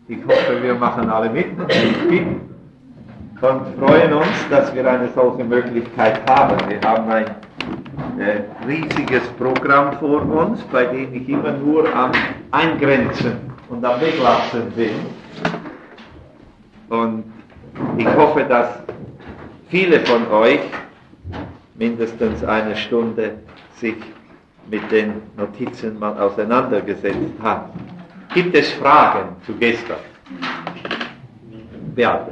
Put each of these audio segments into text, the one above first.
Ich hoffe, wir machen alle mit und freuen uns, dass wir eine solche Möglichkeit haben. Wir haben ein riesiges Programm vor uns, bei dem ich immer nur am Eingrenzen und am Weglassen bin. Und ich hoffe, dass viele von euch mindestens eine Stunde sich mit den Notizen mal auseinandergesetzt haben. Gibt es Fragen zu gestern? Beate.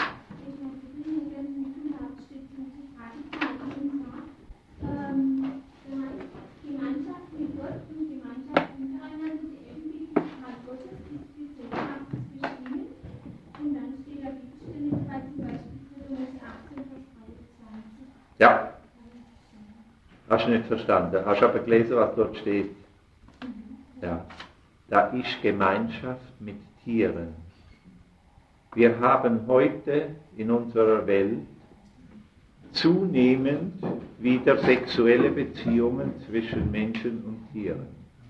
Ja, hast du nicht verstanden. Hast du aber gelesen, was dort steht? Ja, da ist Gemeinschaft mit Tieren. Wir haben heute in unserer Welt zunehmend wieder sexuelle Beziehungen zwischen Menschen und Tieren.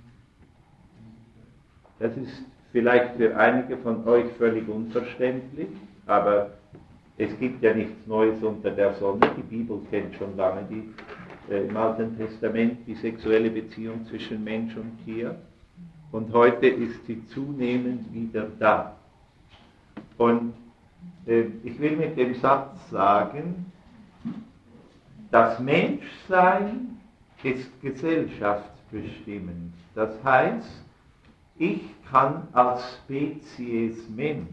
Das ist vielleicht für einige von euch völlig unverständlich, aber es gibt ja nichts Neues unter der Sonne. Die Bibel kennt schon lange im Alten Testament die sexuelle Beziehung zwischen Mensch und Tier. Und heute ist sie zunehmend wieder da. Und ich will mit dem Satz sagen, das Menschsein ist gesellschaftsbestimmend. Das heißt, ich kann als Spezies Mensch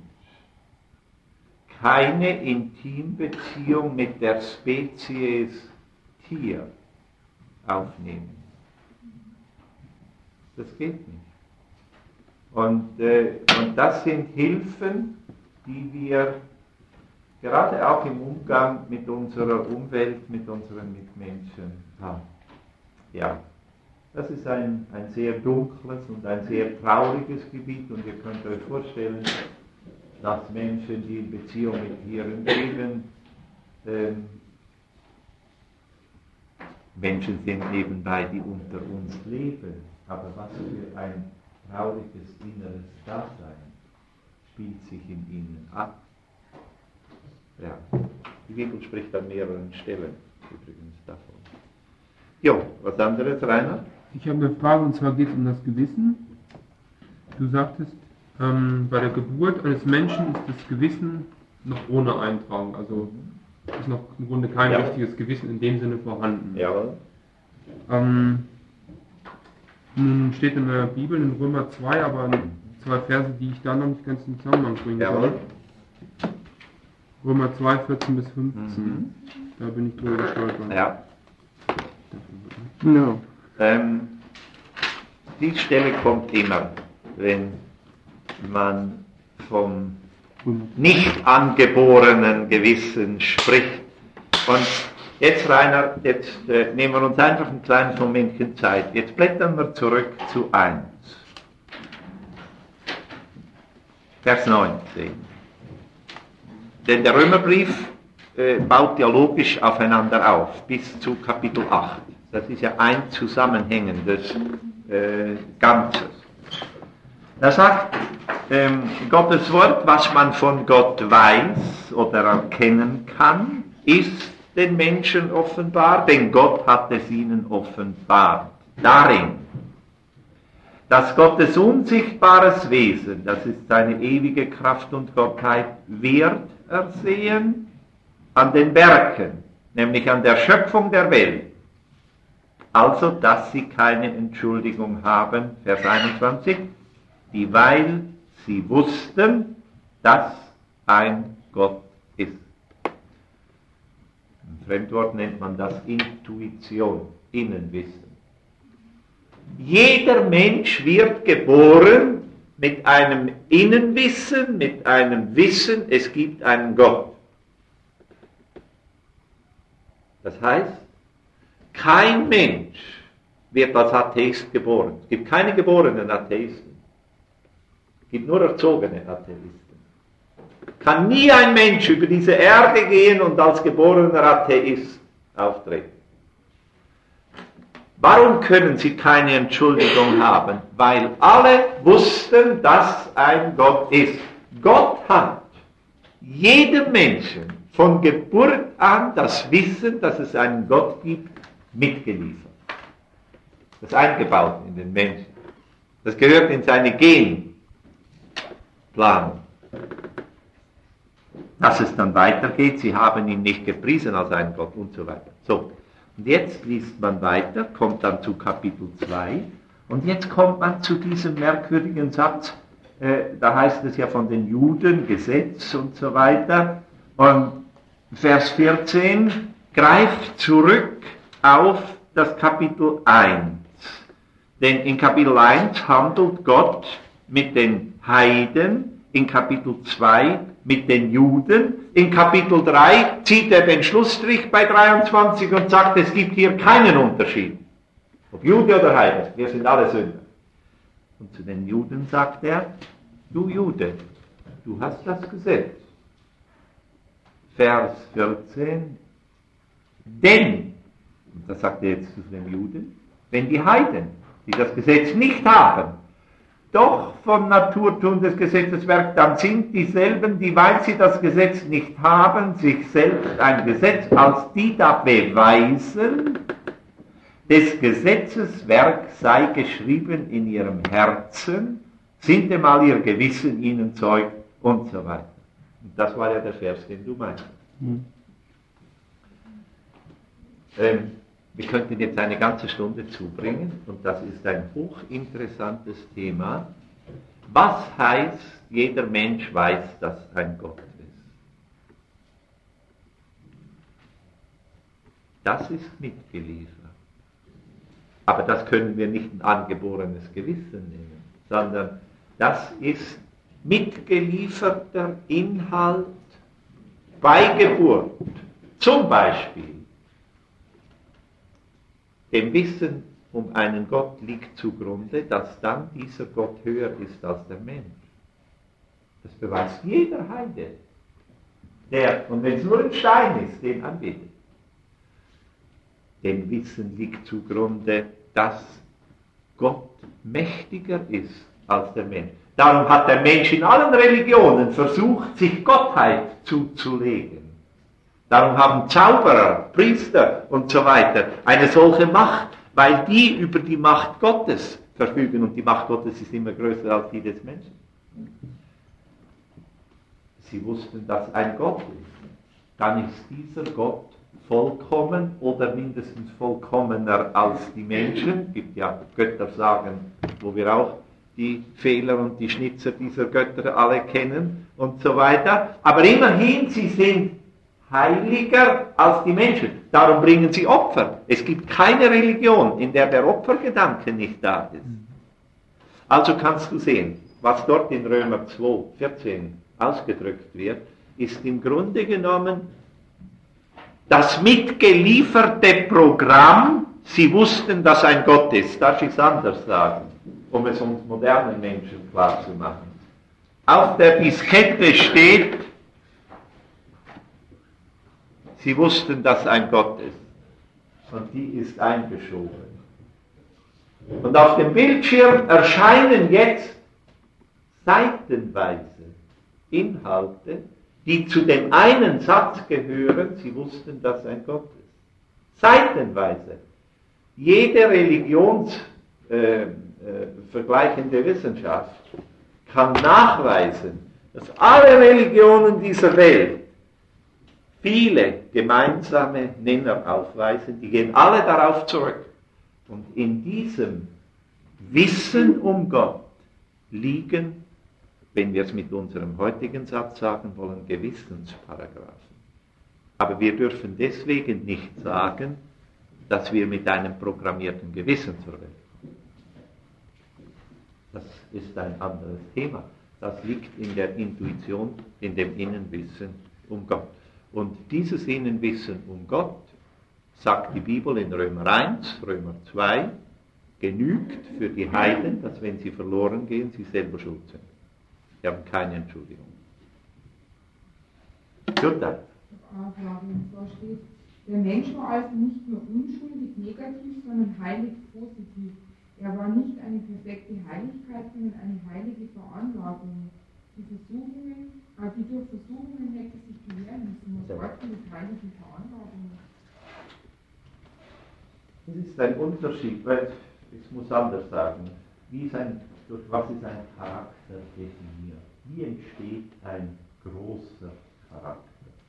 keine Intimbeziehung mit der Spezies Tier aufnehmen. Das geht nicht. Und das sind Hilfen, die wir gerade auch im Umgang mit unserer Umwelt, mit unseren Mitmenschen haben. Ja, das ist ein sehr dunkles und ein sehr trauriges Gebiet und ihr könnt euch vorstellen, dass Menschen, die in Beziehung mit Tieren leben, Menschen sind nebenbei, die unter uns leben. Aber was für ein trauriges inneres Dasein spielt sich in ihnen ab. Ja, die Bibel spricht an mehreren Stellen übrigens davon. Jo, was anderes, Rainer? Ich habe eine Frage, und zwar geht es um das Gewissen. Du sagtest, bei der Geburt eines Menschen ist das Gewissen noch ohne Eintragung, also ist noch im Grunde kein richtiges Gewissen in dem Sinne vorhanden. Jawohl. Nun steht in der Bibel in Römer 2, aber 2 Verse, die ich da noch nicht ganz in Zusammenhang bringen kann. Römer 2, 14 bis 15. Da bin ich drüber gestolpert. Ja. No. Die Stelle kommt immer, wenn man vom nicht angeborenen Gewissen spricht. Und jetzt, Rainer, nehmen wir uns einfach ein kleines Momentchen Zeit. Jetzt blättern wir zurück zu 1. Vers 19. Denn der Römerbrief baut ja logisch aufeinander auf, bis zu Kapitel 8. Das ist ja ein zusammenhängendes Ganzes. Da sagt Gottes Wort, was man von Gott weiß oder erkennen kann, ist den Menschen offenbar, denn Gott hat es ihnen offenbart. Darin, dass Gottes unsichtbares Wesen, das ist seine ewige Kraft und Gottheit, wird ersehen an den Werken, nämlich an der Schöpfung der Welt. Also, dass sie keine Entschuldigung haben, Vers 21, dieweil sie wussten, dass ein Gott ist. Im Fremdwort nennt man das Intuition, Innenwissen. Jeder Mensch wird geboren mit einem Innenwissen, mit einem Wissen, es gibt einen Gott. Das heißt, kein Mensch wird als Atheist geboren. Es gibt keine geborenen Atheisten. Es gibt nur erzogene Atheisten. Kann nie ein Mensch über diese Erde gehen und als geborener Atheist auftreten. Warum können sie keine Entschuldigung haben? Weil alle wussten, dass ein Gott ist. Gott hat jedem Menschen von Geburt an das Wissen, dass es einen Gott gibt, mitgeliefert. Das ist eingebaut in den Menschen. Das gehört in seine Genplanung. Dass es dann weitergeht, sie haben ihn nicht gepriesen als einen Gott und so weiter. So, und jetzt liest man weiter, kommt dann zu Kapitel 2 und jetzt kommt man zu diesem merkwürdigen Satz, da heißt es ja von den Juden, Gesetz und so weiter, und Vers 14 greift zurück auf das Kapitel 1. Denn in Kapitel 1 handelt Gott mit den Heiden, in Kapitel 2 mit den Juden, in Kapitel 3 zieht er den Schlussstrich bei 23 und sagt, es gibt hier keinen Unterschied. Ob Jude oder Heide, wir sind alle Sünder. Und zu den Juden sagt er, du Jude, du hast das Gesetz. Vers 14, denn, und das sagt er jetzt zu den Juden, wenn die Heiden, die das Gesetz nicht haben, doch von Natur tun des Gesetzes Werk, dann sind dieselben, die, weil sie das Gesetz nicht haben, sich selbst ein Gesetz als die da beweisen, des Gesetzes Werk sei geschrieben in ihrem Herzen, sind einmal ihr Gewissen ihnen Zeug und so weiter. Und das war ja der Vers, den du meinst. Wir könnten jetzt eine ganze Stunde zubringen und das ist ein hochinteressantes Thema. Was heißt, jeder Mensch weiß, dass ein Gott ist? Das ist mitgeliefert. Aber das können wir nicht ein angeborenes Gewissen nehmen, sondern das ist mitgelieferter Inhalt bei Geburt. Zum Beispiel dem Wissen um einen Gott liegt zugrunde, dass dann dieser Gott höher ist als der Mensch. Das beweist jeder Heide, der, und wenn es nur ein Stein ist, den anbetet. Dem Wissen liegt zugrunde, dass Gott mächtiger ist als der Mensch. Darum hat der Mensch in allen Religionen versucht, sich Gottheit zuzulegen. Darum haben Zauberer, Priester und so weiter eine solche Macht, weil die über die Macht Gottes verfügen und die Macht Gottes ist immer größer als die des Menschen. Sie wussten, dass ein Gott ist. Dann ist dieser Gott vollkommen oder mindestens vollkommener als die Menschen. Es gibt ja Göttersagen, wo wir auch die Fehler und die Schnitzer dieser Götter alle kennen und so weiter. Aber immerhin, sie sind heiliger als die Menschen. Darum bringen sie Opfer. Es gibt keine Religion, in der der Opfergedanke nicht da ist. Also kannst du sehen, was dort in Römer 2, 14 ausgedrückt wird, ist im Grunde genommen das mitgelieferte Programm. Sie wussten, dass ein Gott ist. Darf ich es anders sagen, um es uns modernen Menschen klar zu machen. Auf der Diskette steht, sie wussten, dass ein Gott ist. Und die ist eingeschoben. Und auf dem Bildschirm erscheinen jetzt seitenweise Inhalte, die zu dem einen Satz gehören, sie wussten, dass ein Gott ist. Seitenweise. Jede religionsvergleichende Wissenschaft kann nachweisen, dass alle Religionen dieser Welt viele gemeinsame Nenner aufweisen, die gehen alle darauf zurück. Und in diesem Wissen um Gott liegen, wenn wir es mit unserem heutigen Satz sagen wollen, Gewissensparagraphen. Aber wir dürfen deswegen nicht sagen, dass wir mit einem programmierten Gewissen zur Welt kommen. Das ist ein anderes Thema. Das liegt in der Intuition, in dem Innenwissen um Gott. Und dieses Innenwissen um Gott, sagt die Bibel in Römer 1, Römer 2, genügt für die Heiden, dass wenn sie verloren gehen, sie selber schuld sind. Sie haben keine Entschuldigung. Jutta. Da steht, der Mensch war also nicht nur unschuldig negativ, sondern heilig positiv. Er war nicht eine perfekte Heiligkeit, sondern eine heilige Veranlagung. die durch Versuchungen hätte sich bewähren müssen. Man sagt mit heiligen Veranlagungen. Das ist ein Unterschied, weil ich muss anders sagen. Durch was ist ein Charakter definiert? Wie entsteht ein großer Charakter?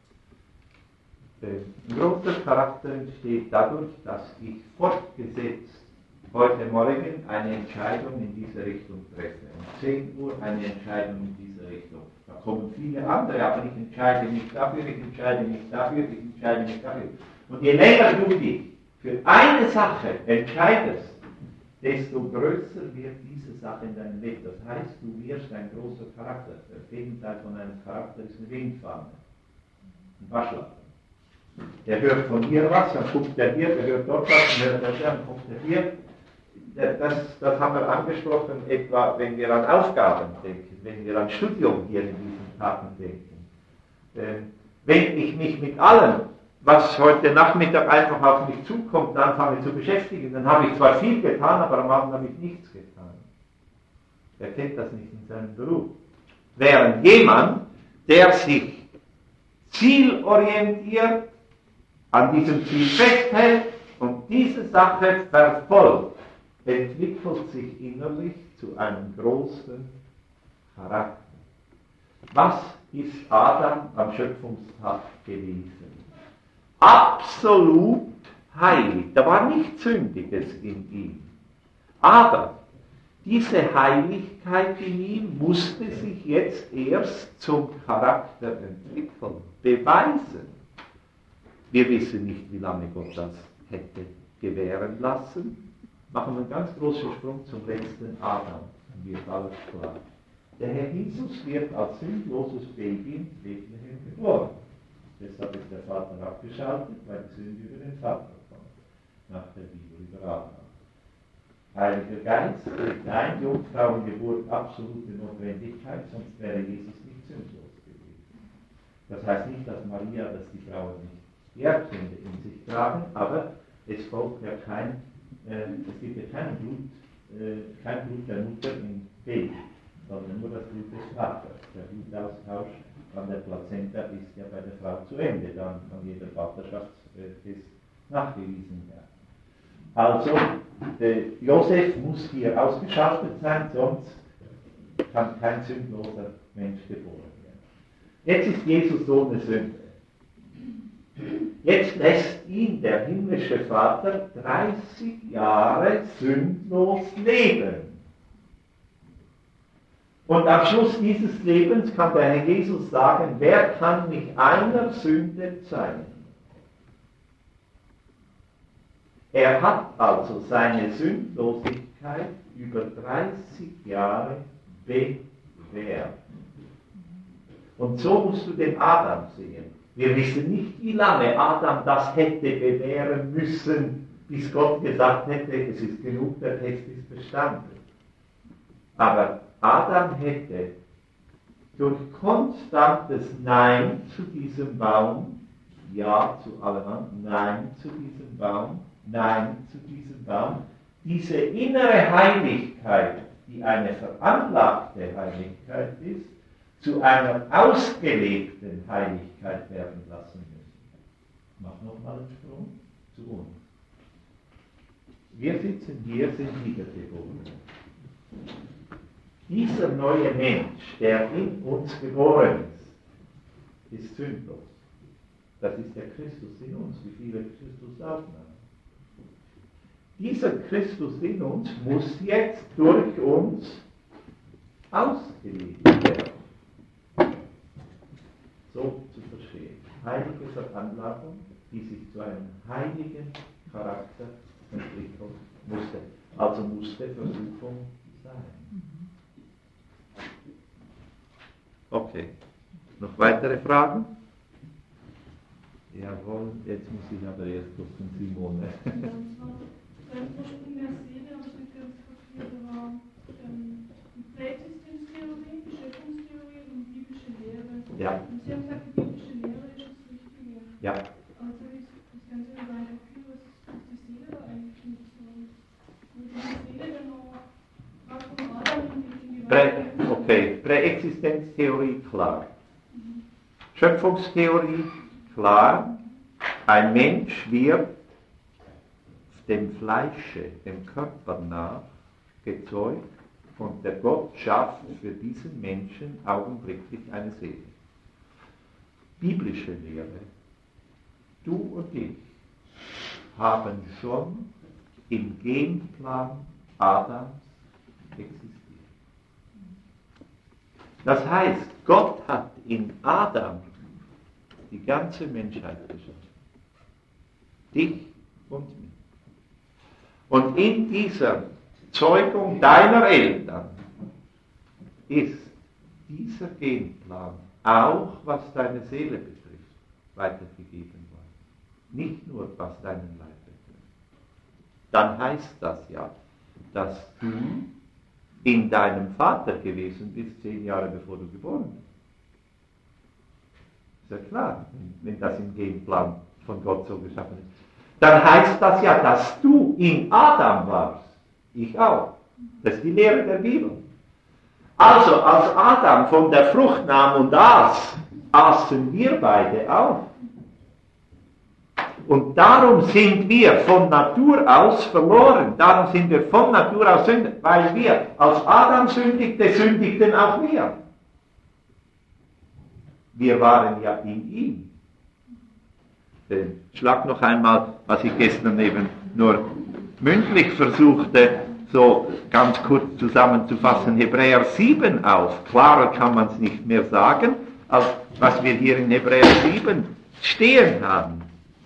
Ein großer Charakter entsteht dadurch, dass ich fortgesetzt heute Morgen eine Entscheidung in diese Richtung treffe. Um 10 Uhr eine Entscheidung in diese Richtung. Da kommen viele andere, aber ich entscheide mich dafür, ich entscheide mich dafür, ich entscheide mich dafür. Und je länger du dich für eine Sache entscheidest, desto größer wird diese Sache in deinem Leben. Das heißt, du wirst ein großer Charakter. Das Gegenteil von einem Charakter ist eine Windfahne, ein Waschlappen. Der hört von hier was, dann guckt er hier, der hört dort was, dann hört er da, dann guckt er hier. Das haben wir angesprochen, etwa wenn wir an Aufgaben denken, wenn wir an Studium hier in diesen Tagen denken. Wenn ich mich mit allem, was heute Nachmittag einfach auf mich zukommt, anfange zu beschäftigen, dann habe ich zwar viel getan, aber am Abend habe ich nichts getan. Er kennt das nicht in seinem Beruf. Während jemand, der sich zielorientiert, an diesem Ziel festhält und diese Sache verfolgt, entwickelt sich innerlich zu einem großen Charakter. Was ist Adam am Schöpfungstag gewesen? Absolut heilig. Da war nichts Sündiges in ihm. Aber diese Heiligkeit in ihm musste sich jetzt erst zum Charakter entwickeln, beweisen. Wir wissen nicht, wie lange Gott das hätte gewähren lassen. Machen wir einen ganz großen Sprung zum letzten Adam, dann wird alles klar. Der Herr Jesus wird als sündloses Baby in Bethlehem geboren. Deshalb ist der Vater abgeschaltet, weil die Sünde über den Vater kommt. Nach der Bibel über Abraham. Heiliger Geist tritt ein, Jungfrauengeburt, absolute Notwendigkeit, sonst wäre Jesus nicht sündlos gewesen. Das heißt nicht, dass die Frauen nicht die Erbsünde in sich tragen, aber es folgt ja es gibt ja kein Blut der Mutter im Baby, sondern nur das Blut des Vaters. Der Blutaustausch an der Plazenta ist ja bei der Frau zu Ende, dann kann jeder Vaterschaftstest nachgewiesen werden. Also, Josef muss hier ausgeschaltet sein, sonst kann kein sündloser Mensch geboren werden. Jetzt ist Jesus ohne Sünde. Jetzt lässt ihn der himmlische Vater 30 Jahre sündlos leben. Und am Schluss dieses Lebens kann der Herr Jesus sagen, wer kann mich einer Sünde zeigen? Er hat also seine Sündlosigkeit über 30 Jahre bewährt. Und so musst du den Adam sehen. Wir wissen nicht, wie lange Adam das hätte bewähren müssen, bis Gott gesagt hätte, es ist genug, der Test ist bestanden. Aber Adam hätte durch konstantes Nein zu diesem Baum, Ja zu allem anderen, Nein zu diesem Baum, Nein zu diesem Baum, diese innere Heiligkeit, die eine veranlagte Heiligkeit ist, zu einer ausgelebten Heiligkeit werden lassen müssen. Mach nochmal einen Sprung zu uns. Wir sitzen hier, sind Wiedergeborene. Dieser neue Mensch, der in uns geboren ist sündlos. Das ist der Christus in uns, wie viele Christus aufnahmen. Dieser Christus in uns muss jetzt durch uns ausgelebt werden. So zu verstehen. Heilige Veranlagung, die sich zu einem heiligen Charakter entwickeln musste. Also musste Versuchung sein. Okay. Noch weitere Fragen? Jawohl, jetzt muss ich aber erst gucken, Simone. Beim Ursprung der Seele habe ich nicht ganz kapiert, war die Präexistenztheorie, Schöpfungstheorie und biblische Lehre. Ja. Und Sie haben gesagt, die biblische Lehre ist das Richtige. Ja. Also ist das Ganze weiterführen, was ist die Seele da eigentlich nicht so? Würde die Seele dann noch was von Adam in die Okay, Präexistenz Schöpfungstheorie klar. Schöpfungstheorie klar, ein Mensch wird dem Fleische, dem Körper nach gezeugt und der Gott schafft für diesen Menschen augenblicklich eine Seele. Biblische Lehre, du und ich haben schon im Genplan Adams existiert. Das heißt, Gott hat in Adam die ganze Menschheit geschaffen. Dich und mich. Und in dieser Zeugung deiner Eltern ist dieser Genplan, auch was deine Seele betrifft, weitergegeben worden. Nicht nur was deinen Leib betrifft. Dann heißt das ja, dass du in deinem Vater gewesen bist, 10 Jahre bevor du geboren bist. Ist ja klar, wenn das im Genplan von Gott so geschaffen ist. Dann heißt das ja, dass du in Adam warst. Ich auch. Das ist die Lehre der Bibel. Also, als Adam von der Frucht nahm und aß, aßen wir beide auch. Und darum sind wir von Natur aus verloren. Darum sind wir von Natur aus Sünder. Weil wir, als Adam sündigte, sündigten auch wir. Wir waren ja in ihm. Schlag noch einmal, was ich gestern eben nur mündlich versuchte, so ganz kurz zusammenzufassen, Hebräer 7 auf. Klarer kann man es nicht mehr sagen, als was wir hier in Hebräer 7 stehen haben.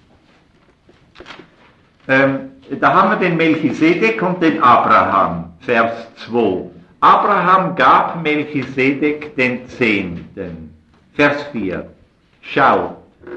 Da haben wir den Melchisedek und den Abraham, Vers 2. Abraham gab Melchisedek den Zehnten. Vers 4. Schaut,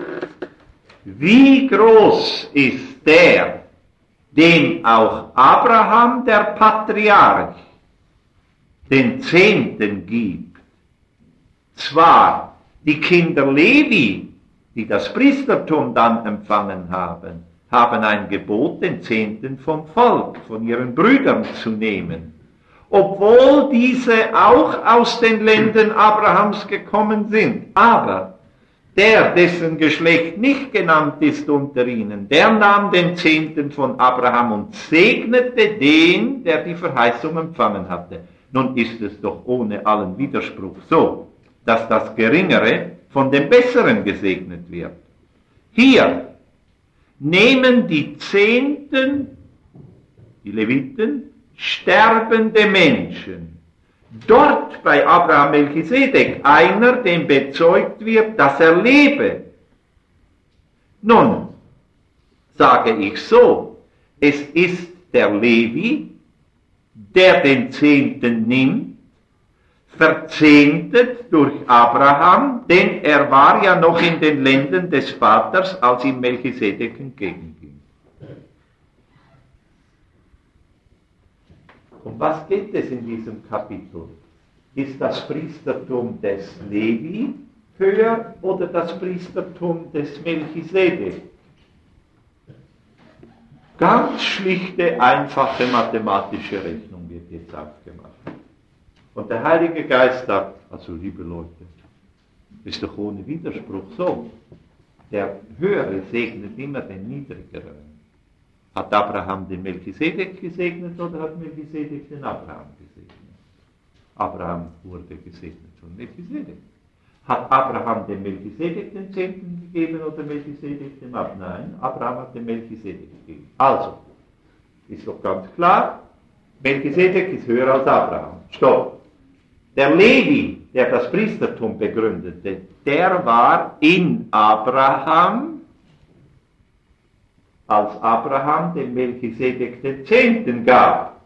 wie groß ist der, dem auch Abraham, der Patriarch, den Zehnten gibt. Zwar die Kinder Levi, die das Priestertum dann empfangen haben, haben ein Gebot, den Zehnten vom Volk, von ihren Brüdern zu nehmen. Obwohl diese auch aus den Ländern Abrahams gekommen sind. Aber der, dessen Geschlecht nicht genannt ist unter ihnen, der nahm den Zehnten von Abraham und segnete den, der die Verheißung empfangen hatte. Nun ist es doch ohne allen Widerspruch so, dass das Geringere von dem Besseren gesegnet wird. Hier nehmen die Zehnten, die Leviten, sterbende Menschen. Dort bei Abraham Melchisedek einer, dem bezeugt wird, dass er lebe. Nun, sage ich so, es ist der Levi, der den Zehnten nimmt, verzehntet durch Abraham, denn er war ja noch in den Ländern des Vaters, als ihm Melchisedek entgegenging. Um was geht es in diesem Kapitel? Ist das Priestertum des Levi höher oder das Priestertum des Melchisedek? Ganz schlichte, einfache mathematische Rechnung wird jetzt aufgemacht. Und der Heilige Geist sagt, also liebe Leute, ist doch ohne Widerspruch so. Der Höhere segnet immer den Niedrigeren. Hat Abraham den Melchisedek gesegnet oder hat Melchisedek den Abraham gesegnet? Abraham wurde gesegnet von Melchisedek. Hat Abraham dem Melchisedek den Zehnten gegeben oder Melchisedek dem Abraham? Nein, Abraham hat dem Melchisedek gegeben. Also, ist doch ganz klar, Melchisedek ist höher als Abraham. Stopp. Der Levi, der das Priestertum begründete, der war in Abraham, als Abraham dem Melchisedek den Zehnten gab.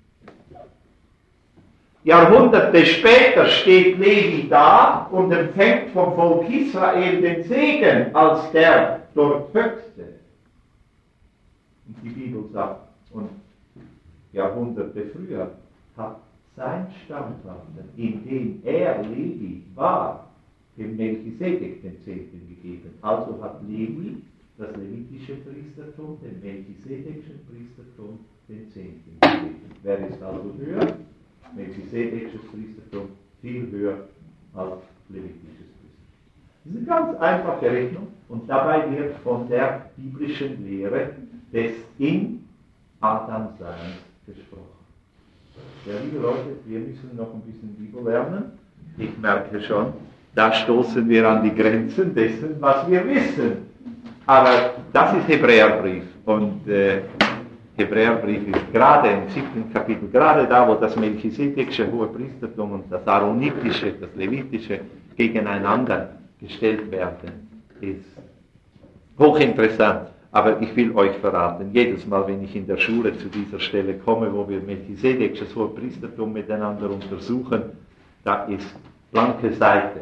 Jahrhunderte später steht Levi da und empfängt vom Volk Israel den Segen als der dort Höchste. Und die Bibel sagt, und Jahrhunderte früher hat sein Stammvater, in dem er Levi war, dem Melchisedek den Zehnten gegeben. Also hat Levi das levitische Priestertum, dem Melchisedekischen Priestertum, den Zehnten gegeben. Wer ist also höher? Melchisedekisches Priestertum viel höher als levitisches Priester. Das ist eine ganz einfache Rechnung und dabei wird von der biblischen Lehre des in Adamseins gesprochen. Ja, liebe Leute, wir müssen noch ein bisschen Bibel lernen. Ich merke schon, da stoßen wir an die Grenzen dessen, was wir wissen. Aber das ist Hebräerbrief und Hebräerbrief ist gerade im 7. Kapitel, gerade da, wo das melchisedekische Hohepriestertum und das aaronitische, das levitische gegeneinander gestellt werden, ist hochinteressant. Aber ich will euch verraten, jedes Mal, wenn ich in der Schule zu dieser Stelle komme, wo wir melchisedekisches Hohepriestertum miteinander untersuchen, da ist blanke Seite.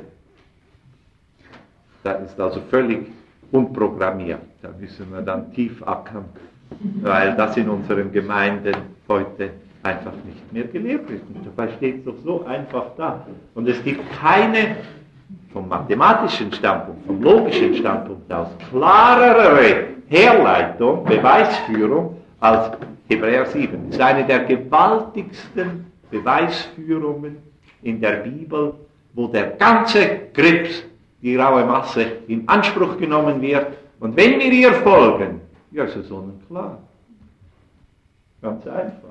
Da ist also völlig unprogrammiert. Da müssen wir dann tief ackern, weil das in unseren Gemeinden heute einfach nicht mehr gelehrt wird. Und dabei steht es doch so einfach da. Und es gibt keine vom mathematischen Standpunkt, vom logischen Standpunkt aus klarere Herleitung, Beweisführung als Hebräer 7. Es ist eine der gewaltigsten Beweisführungen in der Bibel, wo der ganze Grips, die raue Masse, in Anspruch genommen wird. Und wenn wir ihr folgen, ja, ist es sonnenklar. Ganz einfach.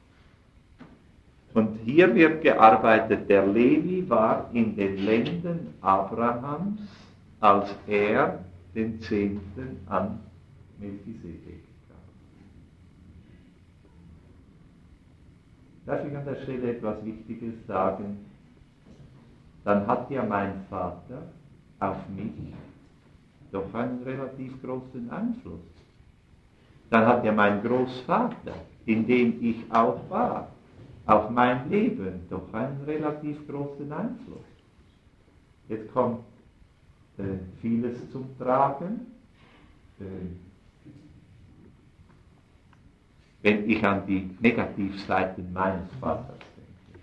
Und hier wird gearbeitet, der Levi war in den Lenden Abrahams, als er den Zehnten an Melchisedek gab. Darf ich an der Stelle etwas Wichtiges sagen? Dann hat ja mein Vater auf mich doch einen relativ großen Einfluss. Dann hat ja mein Großvater, in dem ich auch war, auf mein Leben doch einen relativ großen Einfluss. Jetzt kommt vieles zum Tragen. Wenn ich an die Negativseiten meines Vaters denke,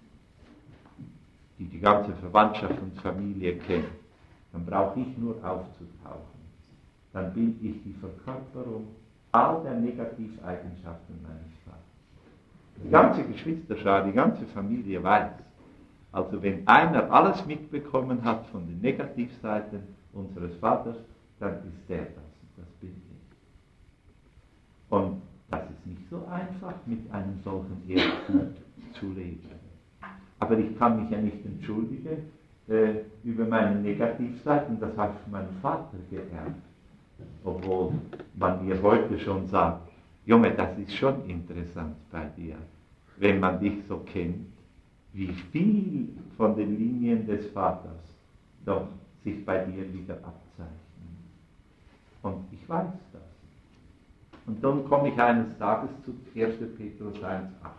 die ganze Verwandtschaft und Familie kennt, dann brauche ich nur aufzutauchen. Dann bin ich die Verkörperung all der Negativeigenschaften meines Vaters. Die ganze Geschwisterschar, die ganze Familie weiß. Also wenn einer alles mitbekommen hat von den Negativseiten unseres Vaters, dann ist der das bin ich. Und das ist nicht so einfach, mit einem solchen Erbgut zu leben. Aber ich kann mich ja nicht entschuldigen über meine Negativseiten, das habe ich von meinem Vater geerbt. Obwohl man mir heute schon sagt, Junge, das ist schon interessant bei dir, wenn man dich so kennt, wie viel von den Linien des Vaters doch sich bei dir wieder abzeichnen. Und ich weiß das. Und dann komme ich eines Tages zu 1. Petrus 1,18.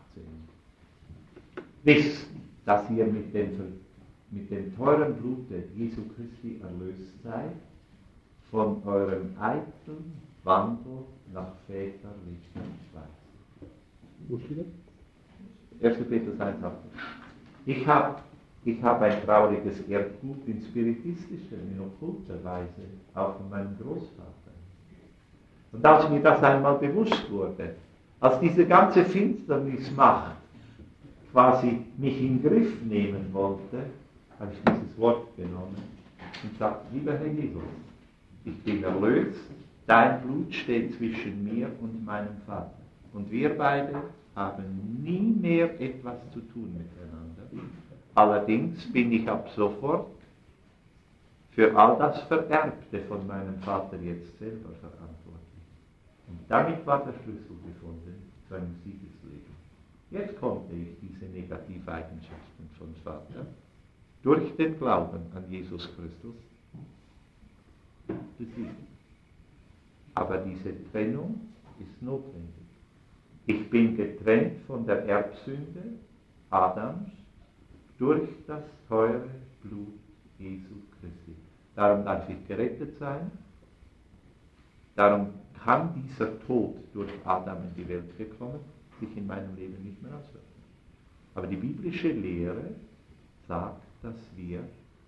Wisst, dass ihr mit dem teuren Blute Jesu Christi erlöst seid, von eurem eitlen Wandel nach väterlichem Schweiß. Wo steht das? 1. Petrus 1,18. Ich hab ein trauriges Erbgut in spiritistischer, in okkulter Weise, auch von meinem Großvater. Und als mir das einmal bewusst wurde, als diese ganze Finsternismacht quasi mich in den Griff nehmen wollte, habe ich dieses Wort genommen und sagte, lieber Herr Jesus, ich bin erlöst, dein Blut steht zwischen mir und meinem Vater. Und wir beide haben nie mehr etwas zu tun miteinander. Allerdings bin ich ab sofort für all das Vererbte von meinem Vater jetzt selber verantwortlich. Und damit war der Schlüssel gefunden zu einem Siegesleben. Jetzt konnte ich diese Negativeigenschaften von Vater durch den Glauben an Jesus Christus besiegen. Aber diese Trennung ist notwendig. Ich bin getrennt von der Erbsünde Adams durch das teure Blut Jesu Christi. Darum darf ich gerettet sein. Darum kann dieser Tod durch Adam in die Welt gekommen sich in meinem Leben nicht mehr auswirken. Aber die biblische Lehre sagt, dass wir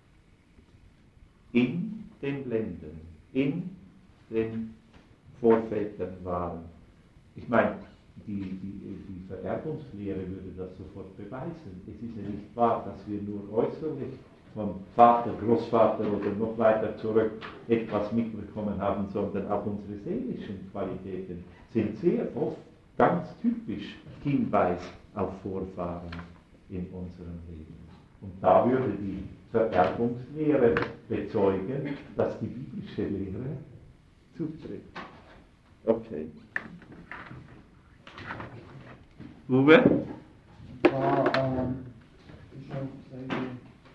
in den Ländern, in den Vorvätern waren. Ich meine, die Vererbungslehre würde das sofort beweisen. Es ist ja nicht wahr, dass wir nur äußerlich von Vater, Großvater oder noch weiter zurück etwas mitbekommen haben, sondern auch unsere seelischen Qualitäten sind sehr oft ganz typisch Hinweis auf Vorfahren in unserem Leben. Und da würde die Vererbungslehre bezeugen, dass die biblische Lehre zutrifft. Okay. Uwe? Ich auf Seite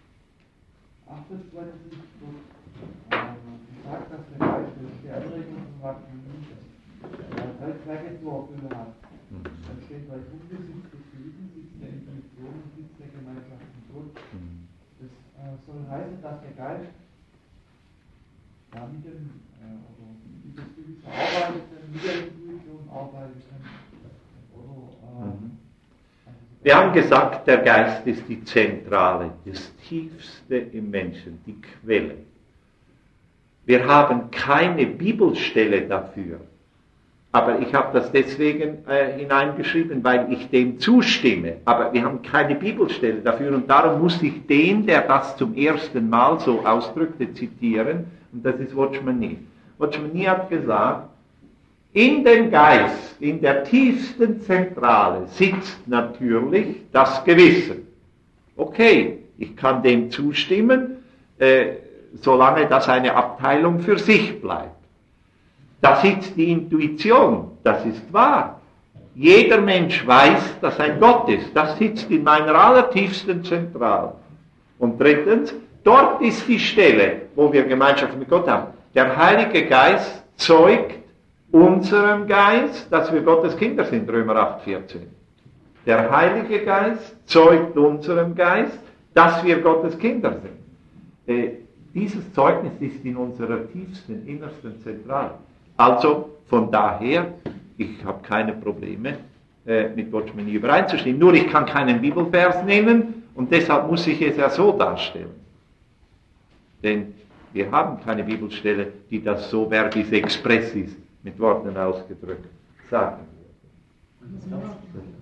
28 gesagt, dass der Geist die Anregung zum Wachsen drei Zwecke zu erfüllen hat. Dann steht bei Unbesitz des Gewissens, Sitz der Intuition und Sitz der Gemeinschaft und Tod. Das soll heißen, dass der Geist damit oder mit das Gewissen arbeitet, mit der Intuition arbeitet. Wir haben gesagt, der Geist ist die Zentrale, das Tiefste im Menschen, die Quelle. Wir haben keine Bibelstelle dafür, aber ich habe das deswegen hineingeschrieben, weil ich dem zustimme. Aber wir haben keine Bibelstelle dafür und darum muss ich den, der das zum ersten Mal so ausdrückte, zitieren, und das ist Watchman Nee. Watchman Nee hat gesagt, in dem Geist, in der tiefsten Zentrale, sitzt natürlich das Gewissen. Okay, ich kann dem zustimmen, solange das eine Abteilung für sich bleibt. Da sitzt die Intuition, das ist wahr. Jeder Mensch weiß, dass ein Gott ist. Das sitzt in meiner allertiefsten Zentrale. Und drittens, dort ist die Stelle, wo wir Gemeinschaft mit Gott haben. Der Heilige Geist zeugt unserem Geist, dass wir Gottes Kinder sind, Römer 8,14. Der Heilige Geist zeugt unserem Geist, dass wir Gottes Kinder sind. Dieses Zeugnis ist in unserer tiefsten, innersten Zentrale. Also von daher, ich habe keine Probleme mit Watchman Nee übereinzustimmen. Nur ich kann keinen Bibelvers nehmen und deshalb muss ich es ja so darstellen. Denn wir haben keine Bibelstelle, die das so verbis expressis mit Worten ausgedrückt sagen würde. Das Herz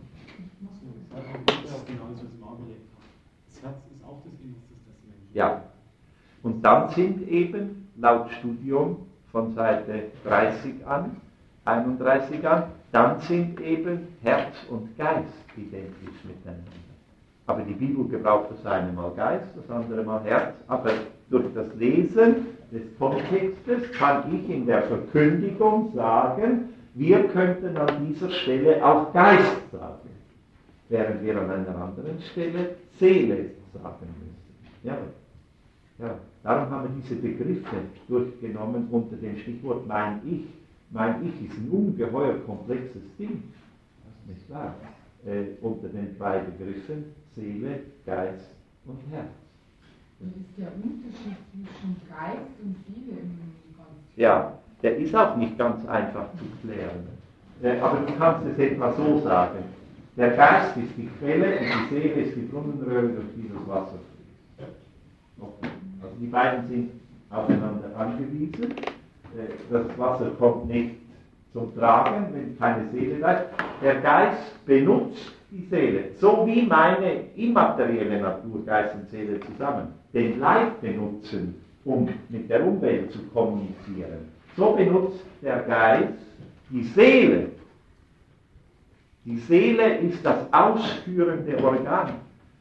ist genauso wie Margaret. Das Herz ist auch das Innerste des Menschen. Ja. Und dann sind eben, laut Studium von Seite 30 an, 31 an, dann sind eben Herz und Geist identisch miteinander. Aber die Bibel gebraucht das eine Mal Geist, das andere Mal Herz, aber durch das Lesen des Kontextes kann ich in der Verkündigung sagen, wir könnten an dieser Stelle auch Geist sagen, während wir an einer anderen Stelle Seele sagen müssen. Ja. Ja, darum haben wir diese Begriffe durchgenommen unter dem Stichwort mein Ich. Mein Ich ist ein ungeheuer komplexes Ding, das ist nicht wahr, unter den zwei Begriffen Seele, Geist und Herz. Und ist der Unterschied zwischen Geist und Seele im Konzept? Ja, der ist auch nicht ganz einfach zu klären. Aber du kannst es etwa so sagen. Der Geist ist die Quelle und die Seele ist die Brunnenröhre, durch die das Wasser fließt. Okay. Also die beiden sind aufeinander angewiesen. Das Wasser kommt nicht zum Tragen, wenn keine Seele da ist. Der Geist benutzt die Seele, so wie meine immaterielle Natur, Geist und Seele zusammen, den Leib benutzen, um mit der Umwelt zu kommunizieren. So benutzt der Geist die Seele. Die Seele ist das ausführende Organ.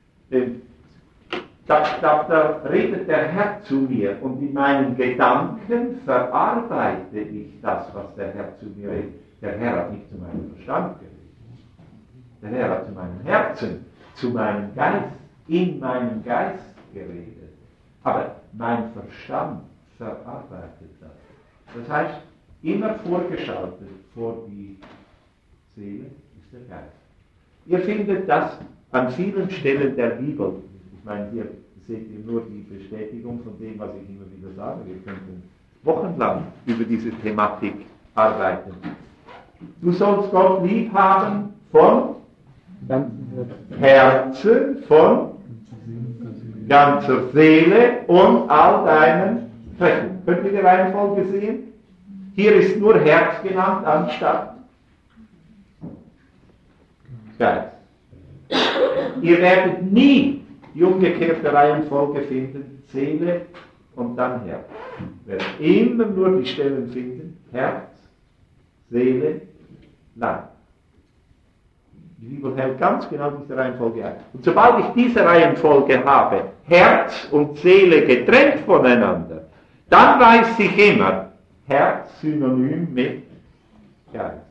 Da redet der Herr zu mir und in meinen Gedanken verarbeite ich das, was der Herr zu mir redet. Der Herr hat nicht zu meinem Verstand geredet. Der Herr hat zu meinem Herzen, zu meinem Geist, in meinem Geist geredet. Aber mein Verstand verarbeitet das. Das heißt, immer vorgeschaltet vor die Seele ist der Geist. Ihr findet das an vielen Stellen der Bibel. Ich meine, hier seht ihr nur die Bestätigung von dem, was ich immer wieder sage. Wir könnten wochenlang über diese Thematik arbeiten. Du sollst Gott lieb haben von Herzen, von ganzer Seele und all deinen Kräften. Könnt ihr die Reihenfolge sehen? Hier ist nur Herz genannt anstatt Geist. Ihr werdet nie die umgekehrte Reihenfolge finden, Seele und dann Herz. Wir werden immer nur die Stellen finden, Herz, Seele, Leib. Die Bibel hält ganz genau diese Reihenfolge ein. Und sobald ich diese Reihenfolge habe, Herz und Seele getrennt voneinander, dann weiß ich immer, Herz synonym mit Geist.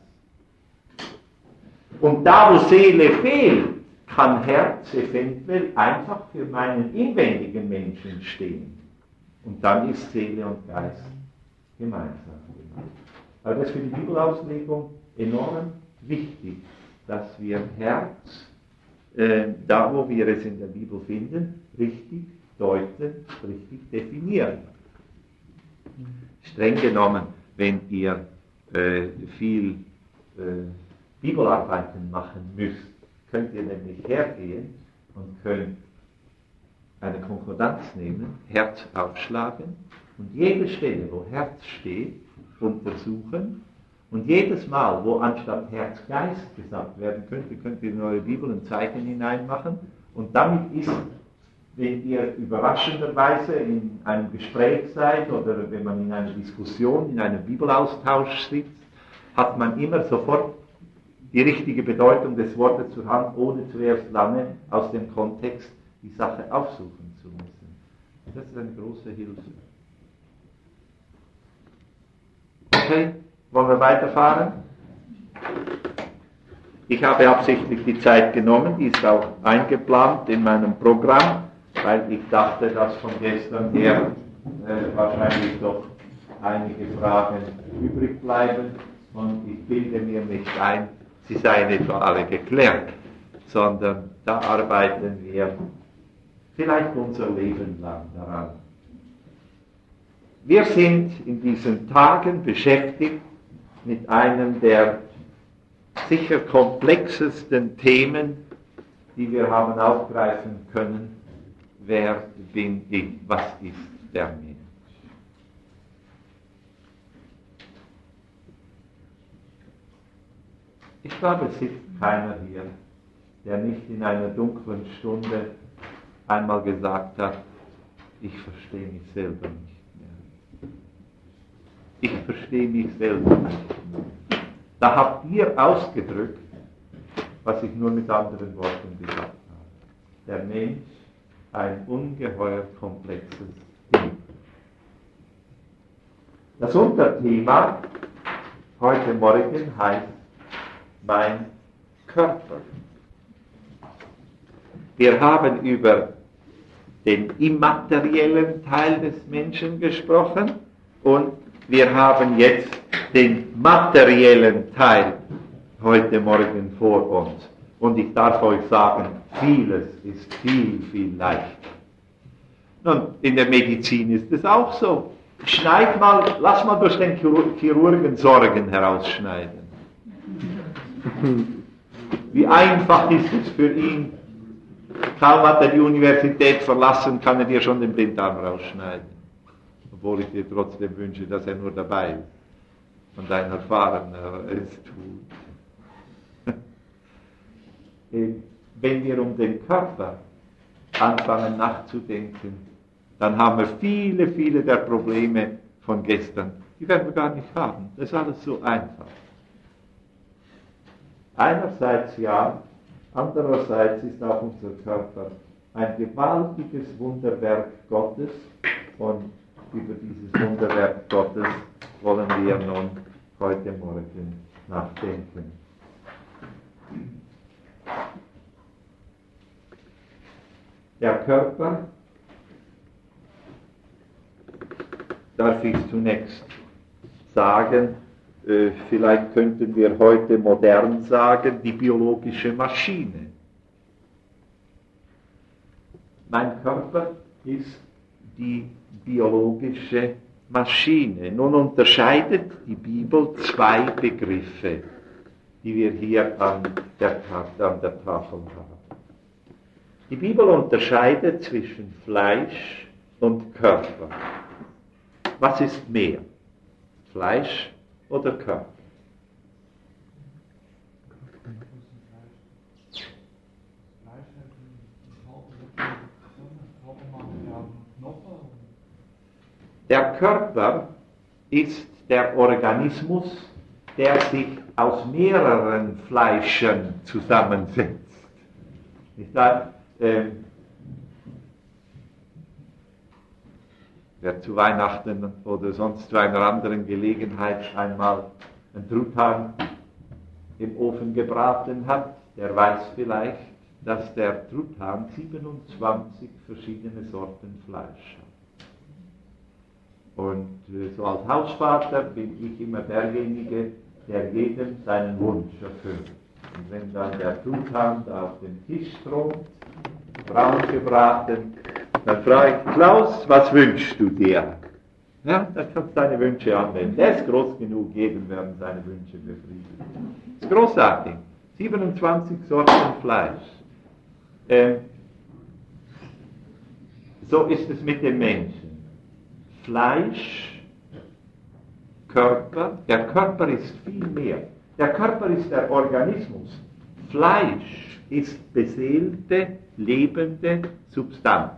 Und da, wo Seele fehlt, kann Herz eventuell einfach für meinen inwendigen Menschen stehen. Und dann ist Seele und Geist gemeinsam gemacht. Aber das ist für die Bibelauslegung enorm wichtig, dass wir Herz, da wo wir es in der Bibel finden, richtig deuten, richtig definieren. Streng genommen, wenn ihr viel Bibelarbeiten machen müsst, könnt ihr nämlich hergehen und könnt eine Konkordanz nehmen, Herz aufschlagen und jede Stelle, wo Herz steht, untersuchen und jedes Mal, wo anstatt Herz Geist gesagt werden könnte, könnt ihr in eure Bibel ein Zeichen hineinmachen und damit ist, wenn ihr überraschenderweise in einem Gespräch seid oder wenn man in einer Diskussion, in einem Bibelaustausch sitzt, hat man immer sofort die richtige Bedeutung des Wortes zur Hand, ohne zuerst lange aus dem Kontext die Sache aufsuchen zu müssen. Das ist eine große Hilfe. Okay, wollen wir weiterfahren? Ich habe absichtlich die Zeit genommen, die ist auch eingeplant in meinem Programm, weil ich dachte, dass von gestern her wahrscheinlich doch einige Fragen übrig bleiben und ich bilde mir nicht ein, sie seien etwa alle geklärt, sondern da arbeiten wir vielleicht unser Leben lang daran. Wir sind in diesen Tagen beschäftigt mit einem der sicher komplexesten Themen, die wir haben aufgreifen können. Wer bin ich? Was ist der Mensch? Ich glaube, es sitzt keiner hier, der nicht in einer dunklen Stunde einmal gesagt hat, ich verstehe mich selber nicht mehr. Ich verstehe mich selber nicht mehr. Da habt ihr ausgedrückt, was ich nur mit anderen Worten gesagt habe. Der Mensch, ein ungeheuer komplexes Ding. Das Unterthema heute Morgen heißt mein Körper. Wir haben über den immateriellen Teil des Menschen gesprochen und wir haben jetzt den materiellen Teil heute Morgen vor uns. Und ich darf euch sagen, vieles ist viel, viel leichter. Nun, in der Medizin ist es auch so. Lass mal durch den Chirurgen Sorgen herausschneiden. Wie einfach ist es für ihn, kaum hat er die Universität verlassen, kann er dir schon den Blinddarm rausschneiden. Obwohl ich dir trotzdem wünsche, dass er nur dabei ist und ein Erfahrener es tut. Wenn wir um den Körper anfangen nachzudenken, dann haben wir viele, viele der Probleme von gestern, die werden wir gar nicht haben. Das ist alles so einfach. Einerseits ja, andererseits ist auch unser Körper ein gewaltiges Wunderwerk Gottes und über dieses Wunderwerk Gottes wollen wir nun heute Morgen nachdenken. Der Körper, darf ich zunächst sagen, vielleicht könnten wir heute modern sagen, die biologische Maschine. Mein Körper ist die biologische Maschine. Nun unterscheidet die Bibel zwei Begriffe, die wir hier an der Tafel haben. Die Bibel unterscheidet zwischen Fleisch und Körper. Was ist mehr? Fleisch oder Körper? Der Körper ist der Organismus, der sich aus mehreren Fleischern zusammensetzt. Nicht wahr? Wer zu Weihnachten oder sonst zu einer anderen Gelegenheit einmal einen Truthahn im Ofen gebraten hat, der weiß vielleicht, dass der Truthahn 27 verschiedene Sorten Fleisch hat. Und so als Hausvater bin ich immer derjenige, der jedem seinen Wunsch erfüllt. Und wenn dann der Truthahn da auf den Tisch strömt, braun gebraten, dann frage ich, Klaus, was wünschst du dir? Ja, dann kannst du deine Wünsche anwenden. Der ist groß genug, jedem werden seine Wünsche befriedigt. Das ist großartig. 27 Sorten Fleisch. So ist es mit dem Menschen. Fleisch, Körper, der Körper ist viel mehr. Der Körper ist der Organismus. Fleisch ist beseelte, lebende Substanz.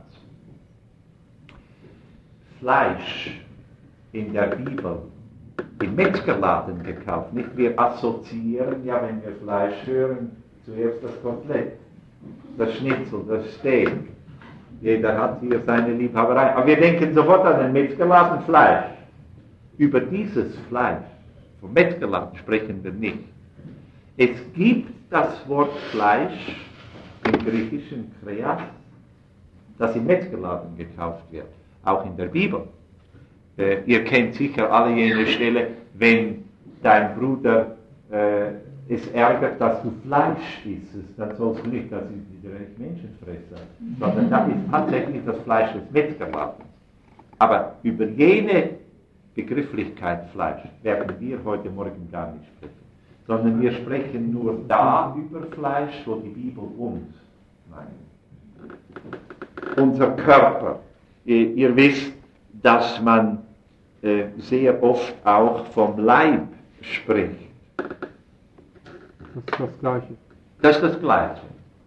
Fleisch in der Bibel, im Metzgerladen gekauft. Nicht wir assoziieren, ja, wenn wir Fleisch hören, zuerst das Kotelett, das Schnitzel, das Steak. Jeder hat hier seine Liebhaberei. Aber wir denken sofort an den Metzgerladen Fleisch. Über dieses Fleisch, vom Metzgerladen sprechen wir nicht. Es gibt das Wort Fleisch im griechischen Kreas, das im Metzgerladen gekauft wird, auch in der Bibel. Ihr kennt sicher alle jene Stelle, wenn dein Bruder es ärgert, dass du Fleisch isst, dann sollst du nicht, das ist wieder ein Menschenfresser, sondern das ist tatsächlich das Fleisch des Metzgerladens. Aber über jene Begrifflichkeit Fleisch werden wir heute Morgen gar nicht sprechen, sondern wir sprechen nur da über Fleisch, wo die Bibel uns meint. Unser Körper. Ihr wisst, dass man sehr oft auch vom Leib spricht. Das ist das Gleiche. Das ist das Gleiche.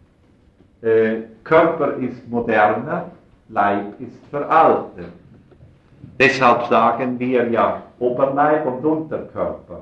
Körper ist moderner, Leib ist veraltet. Deshalb sagen wir ja Oberleib und Unterkörper.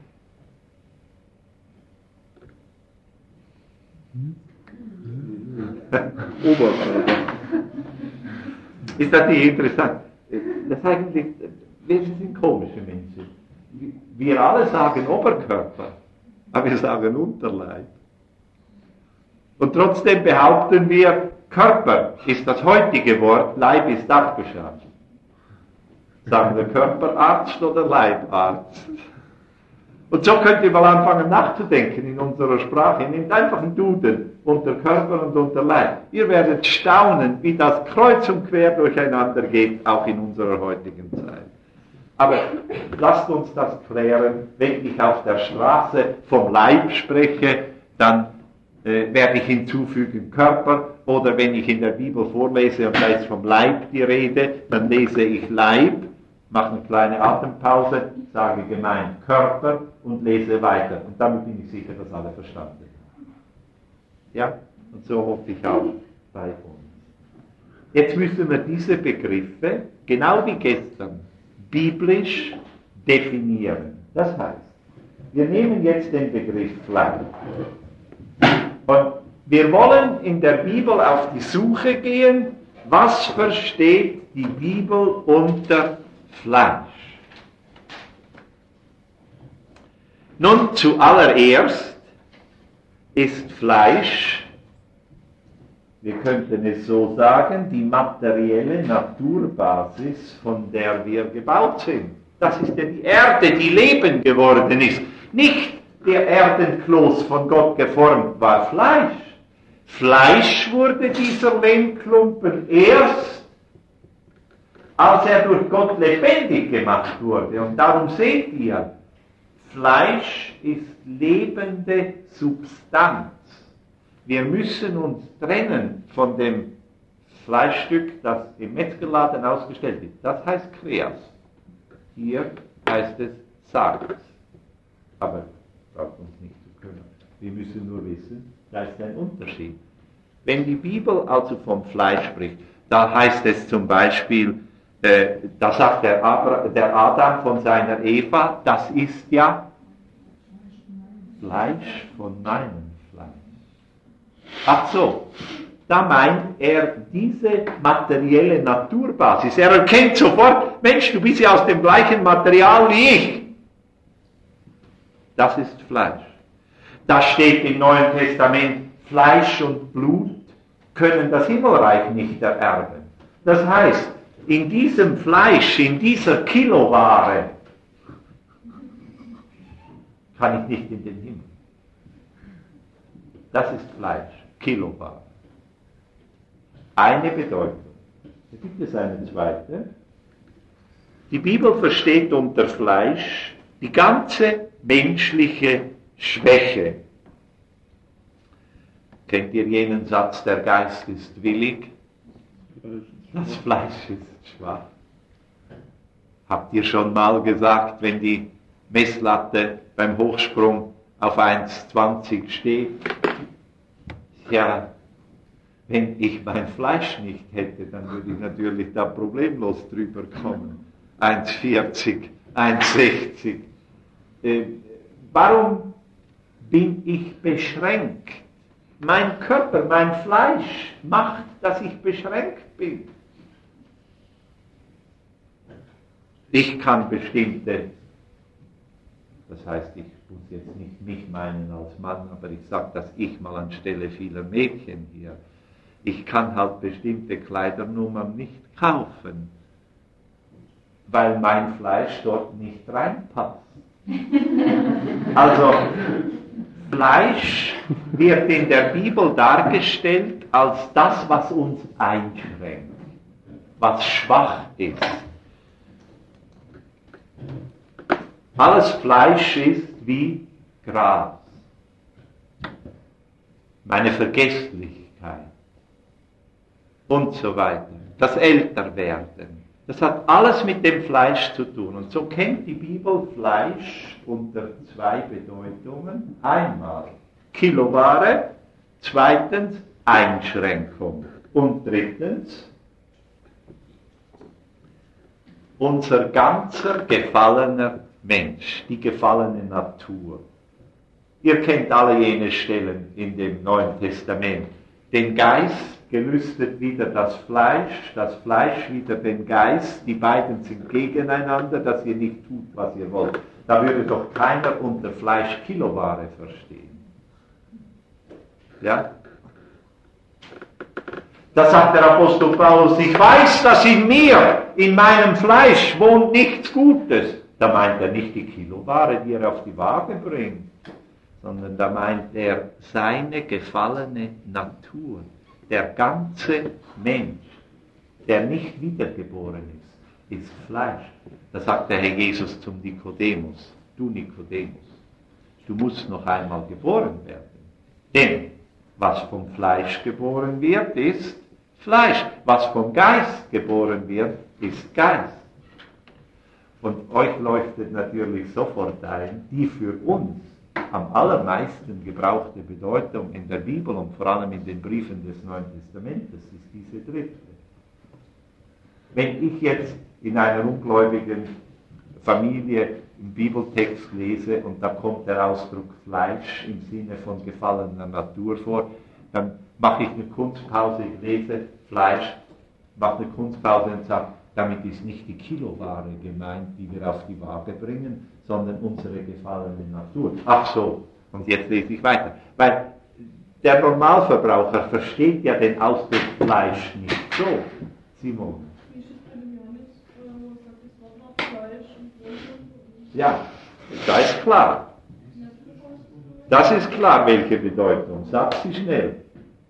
Ne? Oberkörper. Ist das nicht interessant? Das eigentlich, wir sind komische Menschen. Wir alle sagen Oberkörper, aber wir sagen Unterleib. Und trotzdem behaupten wir, Körper ist das heutige Wort, Leib ist abgeschafft. Sagen wir Körperarzt oder Leibarzt. Und so könnt ihr mal anfangen nachzudenken in unserer Sprache. Nehmt einfach einen Duden unter Körper und unter Leib. Ihr werdet staunen, wie das kreuz und quer durcheinander geht, auch in unserer heutigen Zeit. Aber lasst uns das klären. Wenn ich auf der Straße vom Leib spreche, dann werde ich hinzufügen Körper. Oder wenn ich in der Bibel vorlese und da ist vom Leib die Rede, dann lese ich Leib, mache eine kleine Atempause, sage gemeint Körper und lese weiter. Und damit bin ich sicher, dass alle verstanden haben. Ja, und so hoffe ich auch bei uns. Jetzt müssen wir diese Begriffe, genau wie gestern, biblisch definieren. Das heißt, wir nehmen jetzt den Begriff Fleisch. Und wir wollen in der Bibel auf die Suche gehen, was versteht die Bibel unter Fleisch. Nun, zuallererst ist Fleisch, wir könnten es so sagen, die materielle Naturbasis, von der wir gebaut sind. Das ist ja die Erde, die Leben geworden ist. Nicht der Erdenkloß von Gott geformt war Fleisch. Fleisch wurde dieser Lehmklumpen erst, als er durch Gott lebendig gemacht wurde. Und darum seht ihr, Fleisch ist lebende Substanz. Wir müssen uns trennen von dem Fleischstück, das im Metzgerladen ausgestellt ist. Das heißt Kreas. Hier heißt es Sarx. Aber braucht uns nicht zu kümmern. Wir müssen nur wissen, da ist ein Unterschied. Wenn die Bibel also vom Fleisch spricht, da heißt es zum Beispiel, Da sagt der Adam von seiner Eva, das ist ja Fleisch von meinem Fleisch. Ach so, da meint er diese materielle Naturbasis. Er erkennt sofort, Mensch, du bist ja aus dem gleichen Material wie ich. Das ist Fleisch. Da steht im Neuen Testament, Fleisch und Blut können das Himmelreich nicht ererben. Das heißt, in diesem Fleisch, in dieser Kiloware, kann ich nicht in den Himmel. Das ist Fleisch, Kiloware. Eine Bedeutung. Da gibt es eine zweite. Die Bibel versteht unter Fleisch die ganze menschliche Schwäche. Kennt ihr jenen Satz, der Geist ist willig, das Fleisch ist schwach? Habt ihr schon mal gesagt, wenn die Messlatte beim Hochsprung auf 1,20 steht? Ja, wenn ich mein Fleisch nicht hätte, dann würde ich natürlich da problemlos drüber kommen. 1,40, 1,60. Warum bin ich beschränkt? Mein Körper, mein Fleisch macht, dass ich beschränkt bin. Ich kann bestimmte, das heißt, ich muss jetzt nicht mich meinen als Mann, aber ich sage das ich mal anstelle vieler Mädchen hier. Ich kann halt bestimmte Kleidernummern nicht kaufen, weil mein Fleisch dort nicht reinpasst. Also, Fleisch wird in der Bibel dargestellt als das, was uns einschränkt, was schwach ist. Alles Fleisch ist wie Gras. Meine Vergesslichkeit und so weiter. Das Älterwerden. Das hat alles mit dem Fleisch zu tun. Und so kennt die Bibel Fleisch unter zwei Bedeutungen. Einmal Kiloware, zweitens Einschränkung und drittens unser ganzer gefallener Mensch, die gefallene Natur. Ihr kennt alle jene Stellen in dem Neuen Testament. Den Geist gelüstet wieder das Fleisch wieder den Geist, die beiden sind gegeneinander, dass ihr nicht tut, was ihr wollt. Da würde doch keiner unter Fleisch Kiloware verstehen. Ja? Da sagt der Apostel Paulus, ich weiß, dass in mir, in meinem Fleisch, wohnt nichts Gutes. Da meint er nicht die Kiloware, die er auf die Waage bringt, sondern da meint er seine gefallene Natur. Der ganze Mensch, der nicht wiedergeboren ist Fleisch. Da sagt der Herr Jesus zum Nikodemus, du Nikodemus, du musst noch einmal geboren werden. Denn was vom Fleisch geboren wird, ist Fleisch. Was vom Geist geboren wird, ist Geist. Und euch leuchtet natürlich sofort ein, die für uns am allermeisten gebrauchte Bedeutung in der Bibel und vor allem in den Briefen des Neuen Testamentes ist diese dritte. Wenn ich jetzt in einer ungläubigen Familie im Bibeltext lese und da kommt der Ausdruck Fleisch im Sinne von gefallener Natur vor, dann mache ich eine Kunstpause, ich lese Fleisch, mache eine Kunstpause und sage, damit ist nicht die Kiloware gemeint, die wir auf die Waage bringen, sondern unsere gefallene Natur. Ach so, und jetzt lese ich weiter. Weil der Normalverbraucher versteht ja den Ausdruck Fleisch nicht so. Simon. Ja, da ist klar. Das ist klar, welche Bedeutung. Sag sie schnell.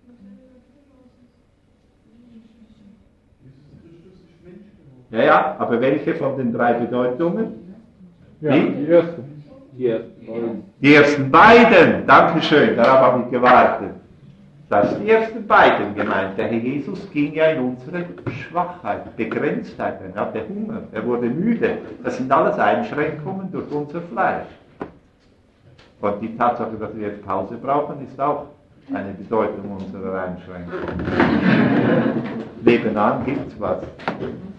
Ja, aber welche von den drei Bedeutungen? Ja, die ersten. Die ersten beiden, Dankeschön, darauf habe ich gewartet. Das sind die ersten beiden gemeint. Der Herr Jesus ging ja in unsere Schwachheit, Begrenztheit, er hatte Hunger, er wurde müde. Das sind alles Einschränkungen durch unser Fleisch. Und die Tatsache, dass wir jetzt Pause brauchen, ist auch eine Bedeutung unserer Einschränkung. Nebenan gibt es was.